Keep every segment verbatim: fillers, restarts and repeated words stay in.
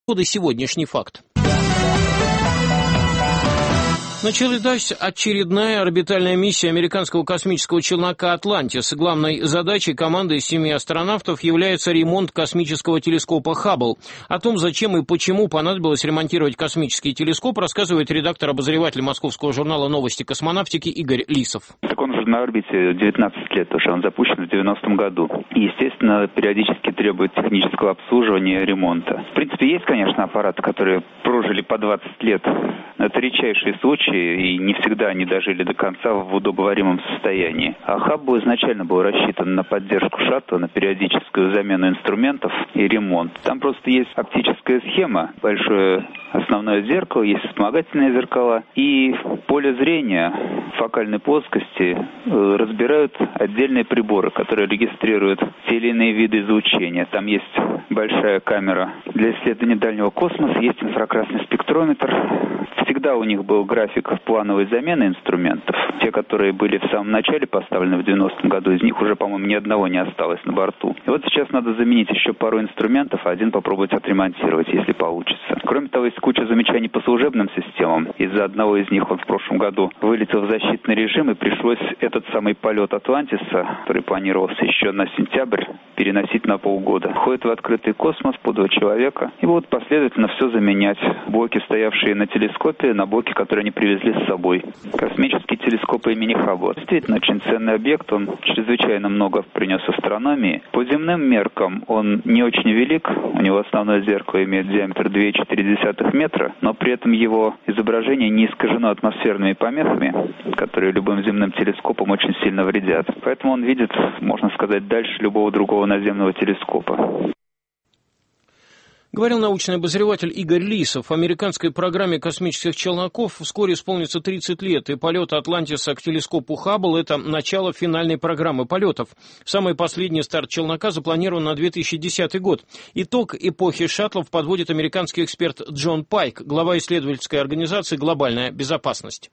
Вот и сегодняшний факт. Началась очередная орбитальная миссия американского космического челнока «Атлантис». Главной задачей команды из семи астронавтов является ремонт космического телескопа «Хаббл». О том, зачем и почему понадобилось ремонтировать космический телескоп, рассказывает редактор-обозреватель московского журнала «Новости космонавтики» Игорь Лисов. Так он уже на орбите девятнадцать лет, потому что он запущен в девяностом году. И, естественно, периодически требует технического обслуживания и ремонта. В принципе, есть, конечно, аппараты, которые прожили по двадцать лет. Но это редчайшие случаи, и не всегда они дожили до конца в удобоваримом состоянии. А Хаббл изначально был рассчитан на поддержку шаттла, на периодическую замену инструментов и ремонт. Там просто есть оптическая схема, большое основное зеркало, есть вспомогательные зеркала, и поле зрения фокальной плоскости разбирают отдельные приборы, которые регистрируют те или иные виды излучения. Там есть большая камера для исследования дальнего космоса, есть инфракрасный спектрометр. Всегда у них был график плановой замены инструментов. Те, которые были в самом начале поставлены в девяностом году, из них уже, по-моему, ни одного не осталось на борту. И вот сейчас надо заменить еще пару инструментов, а один попробовать отремонтировать, если получится. Кроме того, есть куча замечаний по служебным системам. Из-за одного из них он в прошлом году вылетел в защитный режим, и пришлось этот самый полет «Атлантиса», который планировался еще на сентябрь, переносить на полгода. Входит в открытый космос по два человека, и вот последовательно все заменять. Блоки, стоявшие на телескопе, на блоки, которые они привезли с собой. Космический телескоп имени Хаббла. Действительно, очень ценный объект, он чрезвычайно много принес астрономии. По земным меркам он не очень велик, у него основное зеркало имеет диаметр две целых четыре десятых метра, но при этом его изображение не искажено атмосферными помехами, которые любым земным телескопом очень сильно вредят. Поэтому он видит, можно сказать, дальше любого другого наземного телескопа. Говорил научный обозреватель Игорь Лисов. Американской программе космических челноков вскоре исполнится тридцать лет, и полет «Атлантиса» к телескопу «Хаббл» — это начало финальной программы полетов. Самый последний старт челнока запланирован на две тысячи десятый год. Итог эпохи шаттлов подводит американский эксперт Джон Пайк, глава исследовательской организации «Глобальная безопасность».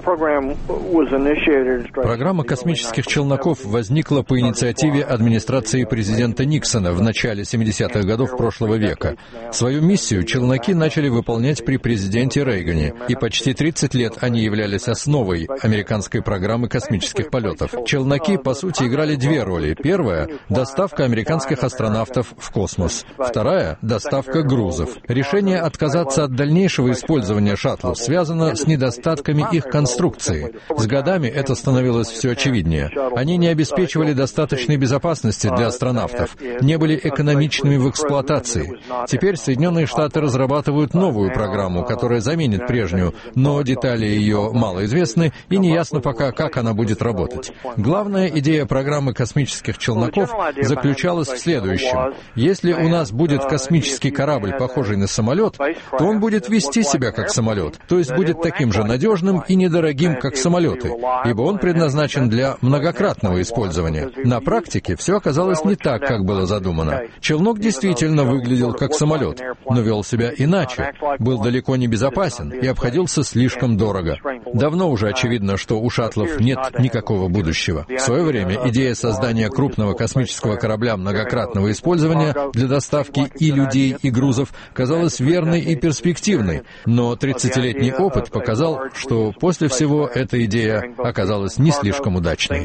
Программа космических челноков возникла по инициативе администрации президента Никсона в начале семидесятых годов прошлого века. Свою миссию челноки начали выполнять при президенте Рейгане, и почти тридцать лет они являлись основой американской программы космических полетов. Челноки, по сути, играли две роли. Первая — доставка американских астронавтов в космос. Вторая — доставка грузов. Решение отказаться от дальнейшего использования шаттлов связано с недостатками их конструкции. С годами это становилось все очевиднее. Они не обеспечивали достаточной безопасности для астронавтов, не были экономичными в эксплуатации. Теперь Соединенные Штаты разрабатывают новую программу, которая заменит прежнюю, но детали ее малоизвестны и неясно пока, как она будет работать. Главная идея программы космических челноков заключалась в следующем. Если у нас будет космический корабль, похожий на самолет, то он будет вести себя как самолет, то есть будет таким же надежным и недорогим, как самолеты, ибо он предназначен для многократного использования. На практике все оказалось не так, как было задумано. Челнок действительно выглядел как самолет, но вел себя иначе, был далеко не безопасен и обходился слишком дорого. Давно уже очевидно, что у шаттлов нет никакого будущего. В свое время идея создания крупного космического корабля многократного использования для доставки и людей, и грузов казалась верной и перспективной, но тридцатилетний опыт показал, что после всего эта идея оказалась не слишком удачной.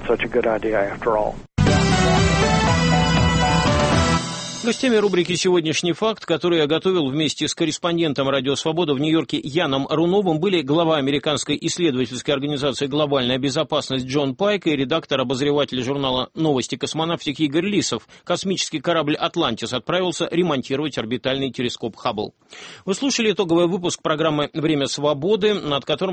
Гостями рубрики «Сегодняшний факт», который я готовил вместе с корреспондентом «Радио Свобода» в Нью-Йорке Яном Руновым, были глава американской исследовательской организации «Глобальная безопасность» Джон Пайк и редактор-обозреватель журнала «Новости космонавтики» Игорь Лисов. Космический корабль «Атлантис» отправился ремонтировать орбитальный телескоп «Хаббл». Вы слушали итоговый выпуск программы «Время свободы», над которым